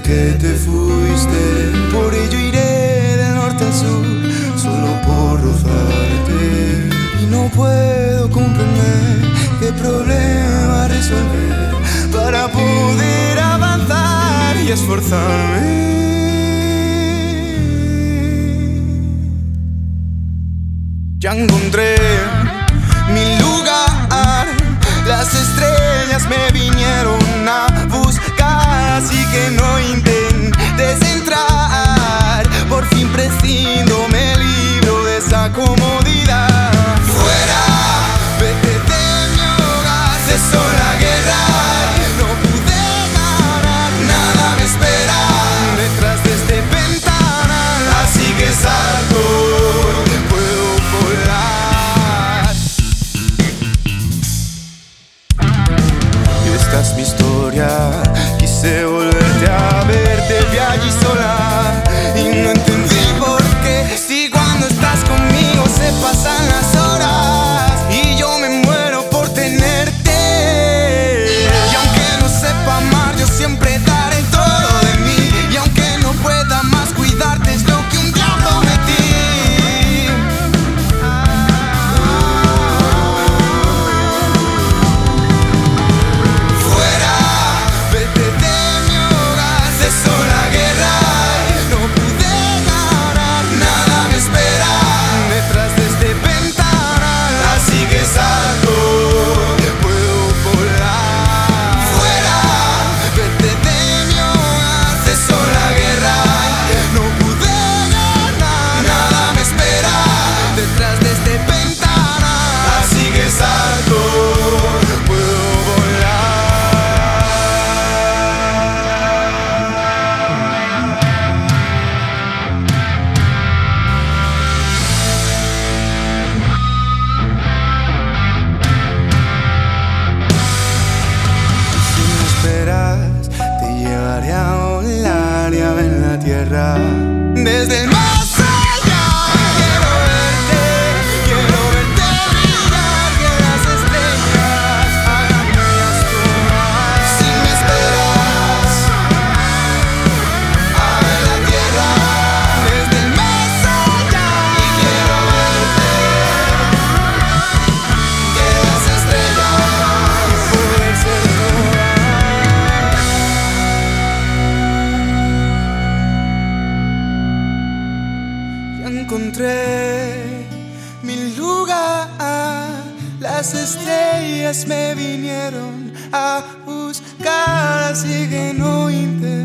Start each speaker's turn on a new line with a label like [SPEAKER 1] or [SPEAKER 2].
[SPEAKER 1] que te fuiste. Por ello iré del norte al sur, solo por rozarte. Y no puedo comprender qué problema resolver para poder avanzar y esforzarme. Ya encontré mi lugar, las estrellas me vinieron a buscar, así que no intentes entrar. Por fin prescindo, me libro de esa comodidad. Fuera, vete de mi hogar, cesó la guerra. No pude ganar, nada me espera detrás de este ventanal, así que salgo. Esta es mi historia, quise volverte a ver, te vi allí sola y no entendí por qué. Si cuando estás conmigo se pasan las horas y yo me muero por tenerte. Y aunque no sepa amar, yo siempre daré todo de mí. Y aunque no pueda más cuidarte, es lo que un día prometí. Desde el más allá quiero verte brillar, que las estrellas hagan huellas todas. Si me esperas a ver la tierra, desde el más allá y quiero verte, que las estrellas pueden ser todas. Encontré mi lugar, las estrellas me vinieron a buscar, así que no intentes